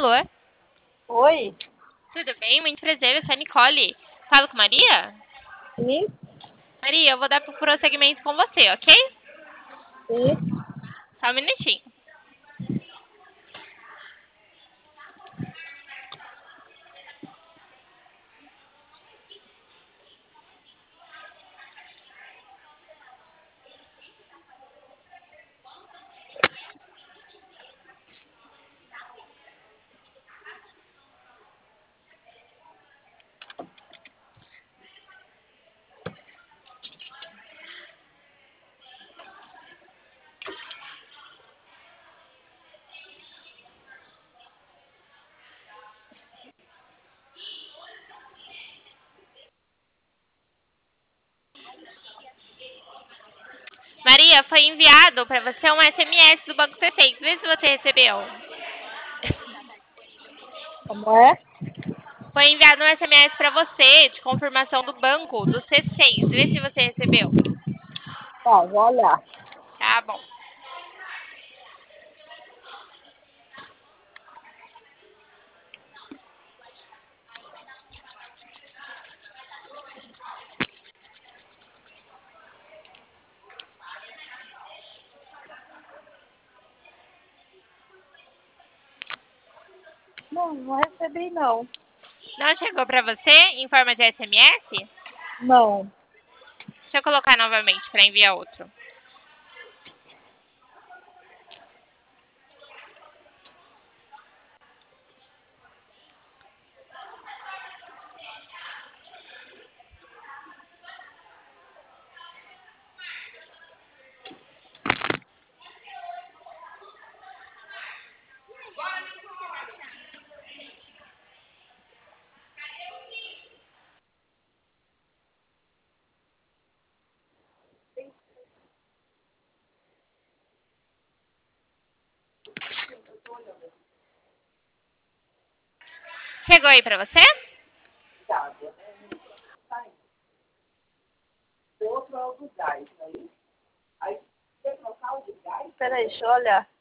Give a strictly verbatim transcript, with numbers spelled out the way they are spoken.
Alô? Oi? Tudo bem? Muito prazer, eu sou a Nicole. Falo com Maria? Sim? Maria, eu vou dar pro prosseguimento com você, ok? Sim? Só um minutinho. Maria, foi enviado para você um S M S do Banco C seis. Vê se você recebeu. Como é? Foi enviado um S M S para você de confirmação do banco do C seis. Vê se você recebeu. Tá, vou olhar. Tá bom. Não, não recebi não. Não chegou para você em forma de S M S? Não. Deixa eu colocar novamente para enviar outro. Chegou aí para você? Tá. O outro é o do gás, aí. Aí, quer trocar o do gás? Peraí, deixa eu olhar.